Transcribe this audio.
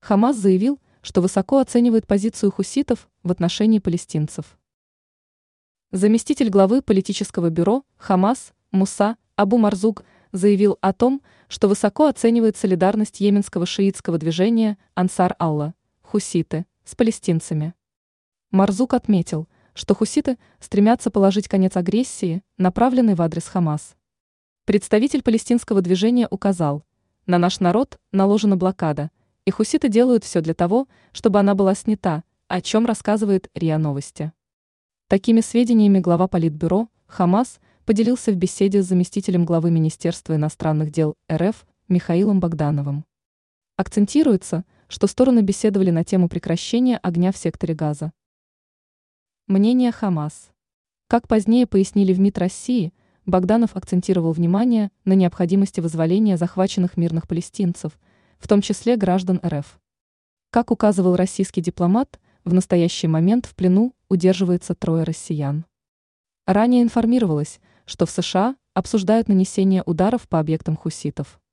Хамас заявил, что высоко оценивает позицию хуситов в отношении палестинцев. Заместитель главы политического бюро Хамас Муса Абу Марзук заявил о том, что высоко оценивает солидарность йеменского шиитского движения Ансар Алла, хуситы, с палестинцами. Марзук отметил, что хуситы стремятся положить конец агрессии, направленной в адрес Хамас. Представитель палестинского движения указал: «На наш народ наложена блокада, и хуситы делают все для того, чтобы она была снята», о чем рассказывает РИА Новости. Такими сведениями глава Политбюро Хамас поделился в беседе с заместителем главы Министерства иностранных дел РФ Михаилом Богдановым. Акцентируется, что стороны беседовали на тему прекращения огня в секторе Газа. Мнение Хамас. Как позднее пояснили в МИД России, Богданов акцентировал внимание на необходимости вызволения захваченных мирных палестинцев, в том числе граждан РФ. Как указывал российский дипломат, в настоящий момент в плену удерживается 3 россиян. Ранее информировалось, что в США обсуждают нанесение ударов по объектам хуситов.